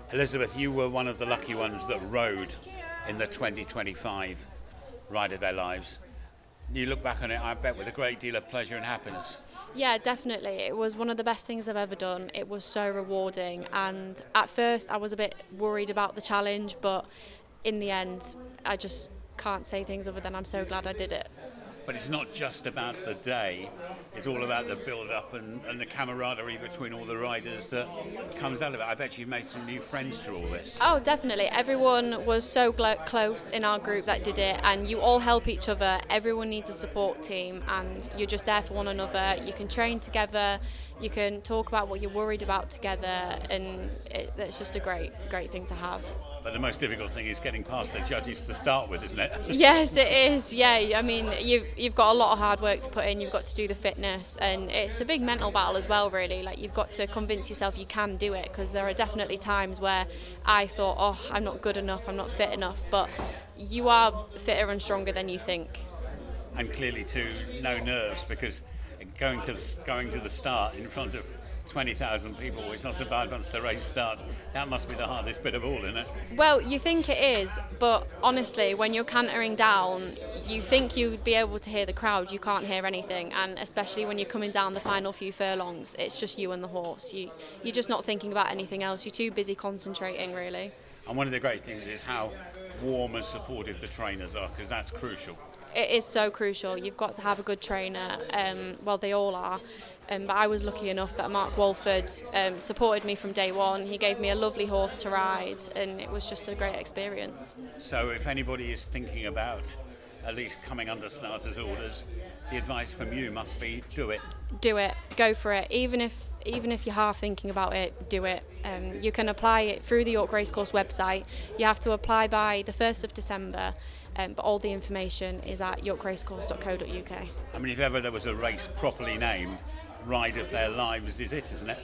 Elizabeth, you were one of the lucky ones that rode in the 2025 Ride of Their Lives. You look back on it, I bet, with a great deal of pleasure and happiness. Yeah, definitely. It was one of the best things I've ever done. It was so rewarding, and at first I was a bit worried about the challenge, but in the end I just can't say things other than I'm so glad I did it. But it's not just about the day, it's all about the build-up and the camaraderie between all the riders that comes out of it. I bet you've made some new friends through all this. Oh, definitely. Everyone was so close in our group that did it, and you all help each other. Everyone needs a support team, and you're just there for one another. You can train together, you can talk about what you're worried about together, and it's just a great thing to have. But the most difficult thing is getting past the judges to start with, isn't it? Yes, it is. Yeah, I mean, you've got a lot of hard work to put in. You've got to do the fitness, and it's a big mental battle as well, really. Like, you've got to convince yourself you can do it, because there are definitely times where I thought, oh, I'm not good enough, I'm not fit enough, but you are fitter and stronger than you think. And clearly too, no nerves, because going to the start in front of 20,000 people, it's not so bad once the race starts. That must be the hardest bit of all, isn't it? Well, you think it is, but honestly, when you're cantering down, you think you'd be able to hear the crowd. You can't hear anything, and especially when you're coming down the final few furlongs, it's just you and the horse. You're just not thinking about anything else. You're too busy concentrating, really. And one of the great things is how warm and supportive the trainers are, because that's crucial. It is so crucial. You've got to have a good trainer. Well, they all are. But I was lucky enough that Mark Walford supported me from day one. He gave me a lovely horse to ride, and it was just a great experience. So if anybody is thinking about at least coming under starters' orders, the advice from you must be do it. Do it. Go for it. Even if you're half thinking about it, do it. You can apply it through the York Racecourse website. You have to apply by the 1st of December. But all the information is at yorkracecourse.co.uk. I mean, if ever there was a race properly named, Ride of Their Lives is it, isn't it?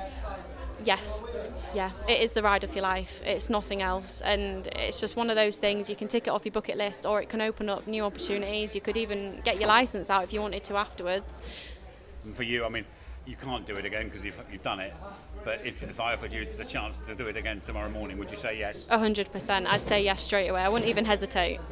Yes, yeah, it is the ride of your life. It's nothing else, and it's just one of those things. You can tick it off your bucket list, or it can open up new opportunities. You could even get your licence out if you wanted to afterwards. And for you, I mean, you can't do it again because you've done it. But if I offered you the chance to do it again tomorrow morning, would you say yes? 100%. I'd say yes straight away. I wouldn't even hesitate.